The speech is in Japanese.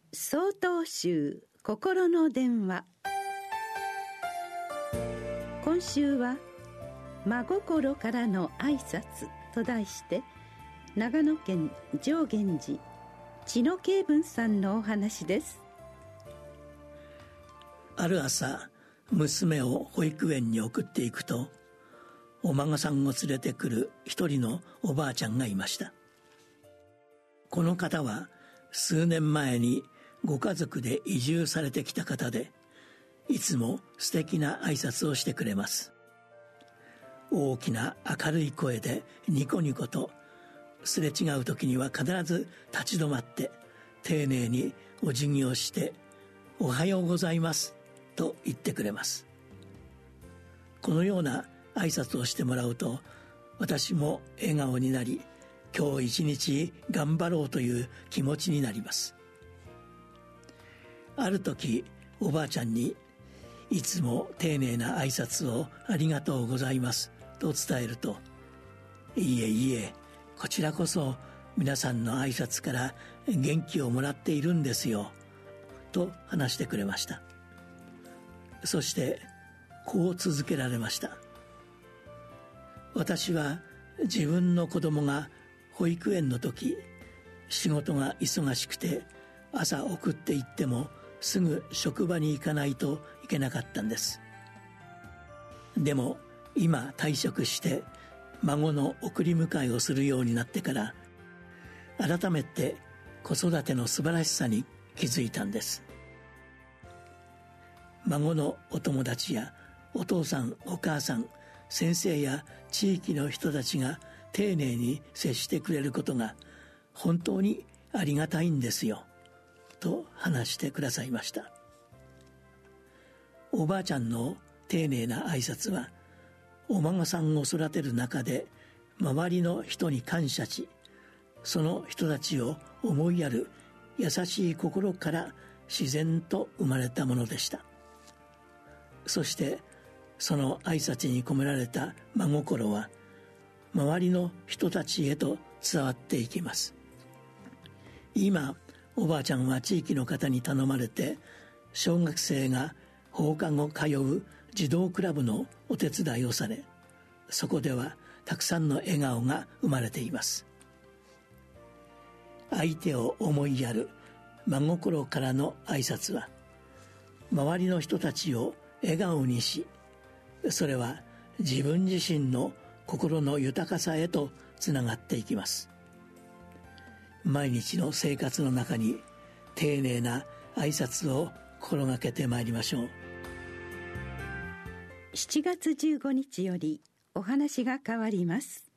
曹洞宗心の電話。今週は真心からの挨拶と題して、長野県上元寺知野慶文さんのお話です。 ある朝、娘を保育園に送っていくと、お孫さんを連れてくる一人のおばあちゃんがいました。この方は数年前にご家族で移住されてきた方で、いつも素敵な挨拶をしてくれます。大きな明るい声でニコニコと、すれ違う時には必ず立ち止まって丁寧にお辞儀をして、おはようございますと言ってくれます。このような挨拶をしてもらうと、私も笑顔になり、今日一日頑張ろうという気持ちになります。ある時、おばあちゃんに、いつも丁寧な挨拶をありがとうございますと伝えると、いえいえ、こちらこそ皆さんの挨拶から元気をもらっているんですよと話してくれました。そしてこう続けられました。私は自分の子供が保育園の時、仕事が忙しくて朝送って行ってもすぐ職場に行かないといけなかったんです。でも今退職して孫の送り迎えをするようになってから、改めて子育ての素晴らしさに気づいたんです。孫のお友達やお父さんお母さん、先生や地域の人たちが丁寧に接してくれることが本当にありがたいんですよと話してくださいました。おばあちゃんの丁寧な挨拶は、お孫さんを育てる中で周りの人に感謝し、その人たちを思いやる優しい心から自然と生まれたものでした。そしてその挨拶に込められた真心は、周りの人たちへと伝わっていきます。今、おばあちゃんは地域の方に頼まれて、小学生が放課後通う児童クラブのお手伝いをされ、そこではたくさんの笑顔が生まれています。相手を思いやる真心からの挨拶は、周りの人たちを笑顔にし、それは自分自身の心の豊かさへとつながっていきます。毎日の生活の中に丁寧な挨拶を心がけてまいりましょう。 7月15日よりお話が変わります。